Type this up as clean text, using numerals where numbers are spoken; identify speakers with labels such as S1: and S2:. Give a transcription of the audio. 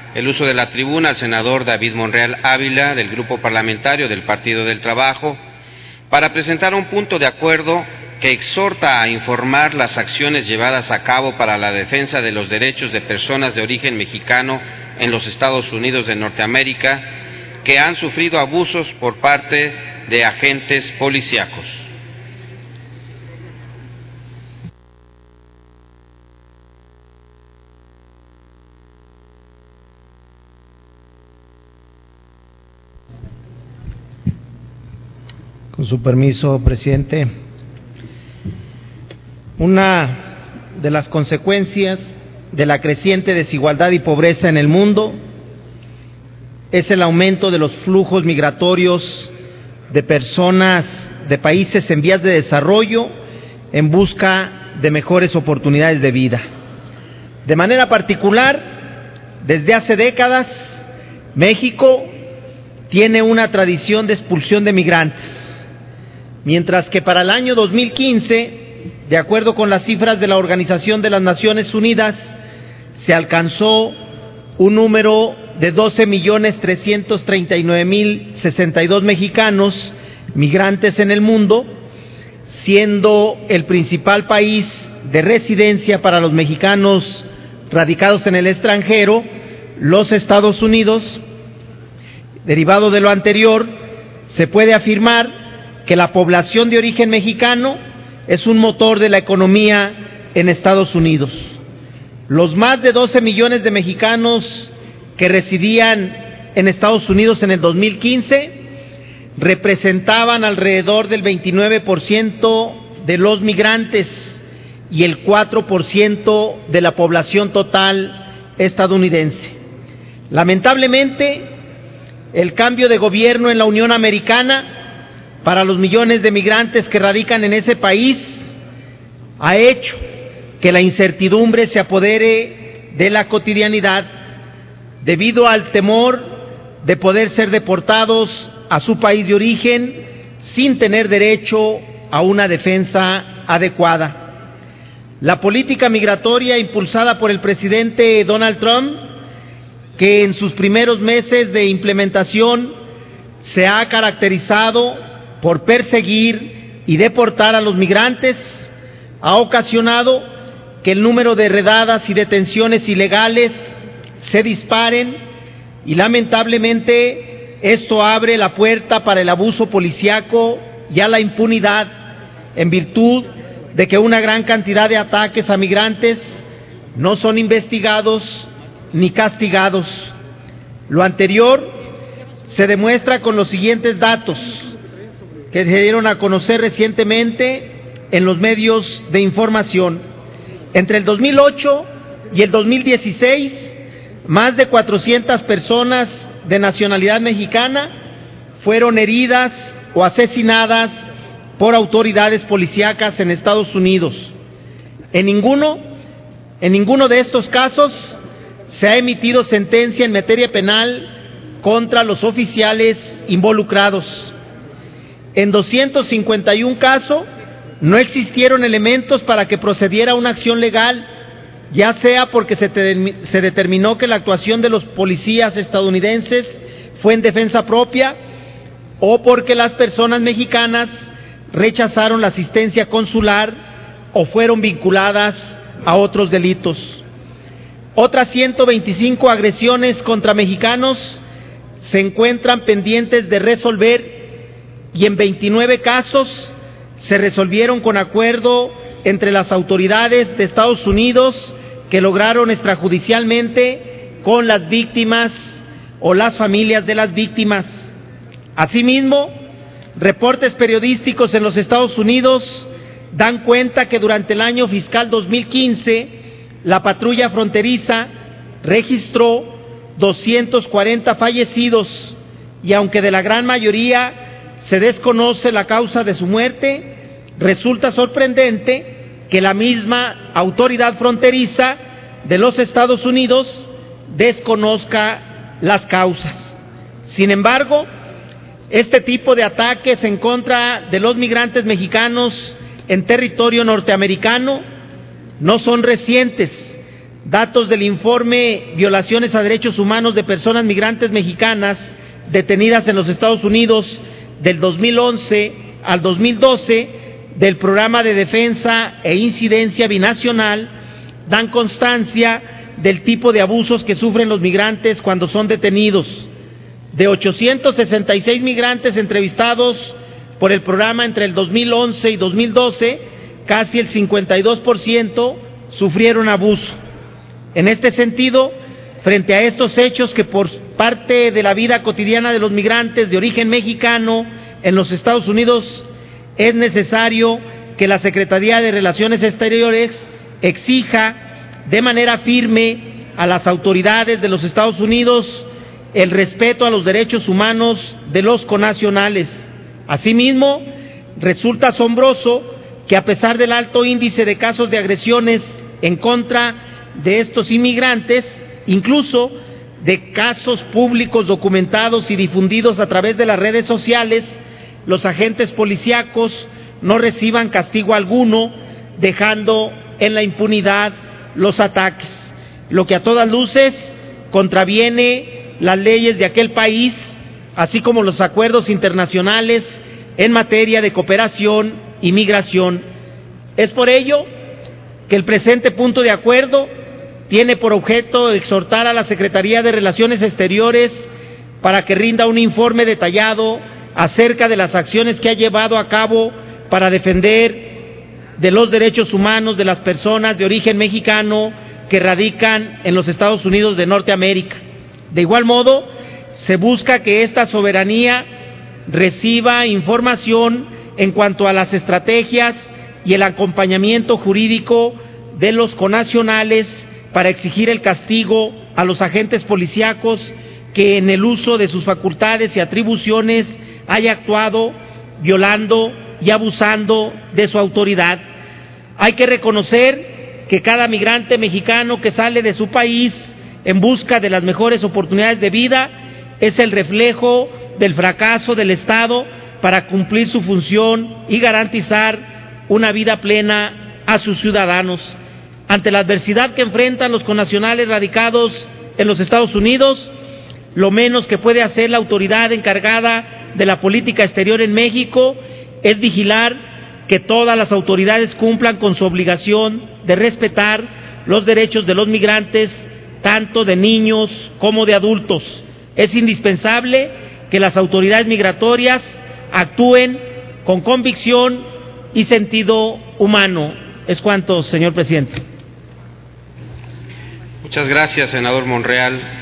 S1: el uso de la tribuna al senador David Monreal Ávila, del Grupo Parlamentario del Partido del Trabajo, para presentar un punto de acuerdo que exhorta a informar las acciones llevadas a cabo para la defensa de los derechos de personas de origen mexicano en los Estados Unidos de Norteamérica que han sufrido abusos por parte de agentes policíacos.
S2: Con su permiso, presidente. Una de las consecuencias de la creciente desigualdad y pobreza en el mundo es el aumento de los flujos migratorios de personas de países en vías de desarrollo en busca de mejores oportunidades de vida. De manera particular, desde hace décadas, México tiene una tradición de expulsión de migrantes. Mientras que para el año 2015, de acuerdo con las cifras de la Organización de las Naciones Unidas, se alcanzó un número de 12.339.062 mexicanos migrantes en el mundo, siendo el principal país de residencia para los mexicanos radicados en el extranjero los Estados Unidos. Derivado de lo anterior, se puede afirmar que la población de origen mexicano es un motor de la economía en Estados Unidos. Los más de 12 millones de mexicanos que residían en Estados Unidos en el 2015 representaban alrededor del 29% de los migrantes y el 4% de la población total estadounidense. Lamentablemente, el cambio de gobierno en la Unión Americana para los millones de migrantes que radican en ese país ha hecho que la incertidumbre se apodere de la cotidianidad debido al temor de poder ser deportados a su país de origen sin tener derecho a una defensa adecuada. La política migratoria impulsada por el presidente Donald Trump, que en sus primeros meses de implementación se ha caracterizado por perseguir y deportar a los migrantes, ha ocasionado que el número de redadas y detenciones ilegales se disparen y lamentablemente esto abre la puerta para el abuso policíaco y a la impunidad en virtud de que una gran cantidad de ataques a migrantes no son investigados ni castigados. Lo anterior se demuestra con los siguientes datos que se dieron a conocer recientemente en los medios de información. Entre el 2008 y el 2016, más de 400 personas de nacionalidad mexicana fueron heridas o asesinadas por autoridades policíacas en Estados Unidos. En ninguno de estos casos se ha emitido sentencia en materia penal contra los oficiales involucrados. En 251 casos no existieron elementos para que procediera una acción legal, ya sea porque se determinó que la actuación de los policías estadounidenses fue en defensa propia o porque las personas mexicanas rechazaron la asistencia consular o fueron vinculadas a otros delitos. Otras 125 agresiones contra mexicanos se encuentran pendientes de resolver y en 29 casos se resolvieron con acuerdo entre las autoridades de Estados Unidos que lograron extrajudicialmente con las víctimas o las familias de las víctimas. Asimismo, reportes periodísticos en los Estados Unidos dan cuenta que durante el año fiscal 2015 la patrulla fronteriza registró 240 fallecidos y aunque de la gran mayoría se desconoce la causa de su muerte, resulta sorprendente que la misma autoridad fronteriza de los Estados Unidos desconozca las causas. Sin embargo, este tipo de ataques en contra de los migrantes mexicanos en territorio norteamericano no son recientes, datos del informe Violaciones a Derechos Humanos de Personas Migrantes Mexicanas detenidas en los Estados Unidos del 2011 al 2012 del Programa de Defensa e Incidencia Binacional dan constancia del tipo de abusos que sufren los migrantes cuando son detenidos. De 866 migrantes entrevistados por el programa entre el 2011 y 2012, casi el 52% sufrieron abuso. En este sentido, frente a estos hechos que por parte de la vida cotidiana de los migrantes de origen mexicano en los Estados Unidos, es necesario que la Secretaría de Relaciones Exteriores exija de manera firme a las autoridades de los Estados Unidos el respeto a los derechos humanos de los connacionales. Asimismo, resulta asombroso que a pesar del alto índice de casos de agresiones en contra de estos inmigrantes, incluso de casos públicos documentados y difundidos a través de las redes sociales, los agentes policíacos no reciban castigo alguno, dejando en la impunidad los ataques, lo que a todas luces contraviene las leyes de aquel país, así como los acuerdos internacionales en materia de cooperación y migración. Es por ello que el presente punto de acuerdo tiene por objeto exhortar a la Secretaría de Relaciones Exteriores para que rinda un informe detallado acerca de las acciones que ha llevado a cabo para defender de los derechos humanos de las personas de origen mexicano que radican en los Estados Unidos de Norteamérica. De igual modo, se busca que esta soberanía reciba información en cuanto a las estrategias y el acompañamiento jurídico de los connacionales para exigir el castigo a los agentes policíacos que en el uso de sus facultades y atribuciones haya actuado violando y abusando de su autoridad. Hay que reconocer que cada migrante mexicano que sale de su país en busca de las mejores oportunidades de vida es el reflejo del fracaso del Estado para cumplir su función y garantizar una vida plena a sus ciudadanos. Ante la adversidad que enfrentan los connacionales radicados en los Estados Unidos, lo menos que puede hacer la autoridad encargada de la política exterior en México es vigilar que todas las autoridades cumplan con su obligación de respetar los derechos de los migrantes, tanto de niños como de adultos. Es indispensable que las autoridades migratorias actúen con convicción y sentido humano. Es cuanto, señor presidente.
S1: Muchas gracias, senador Monreal.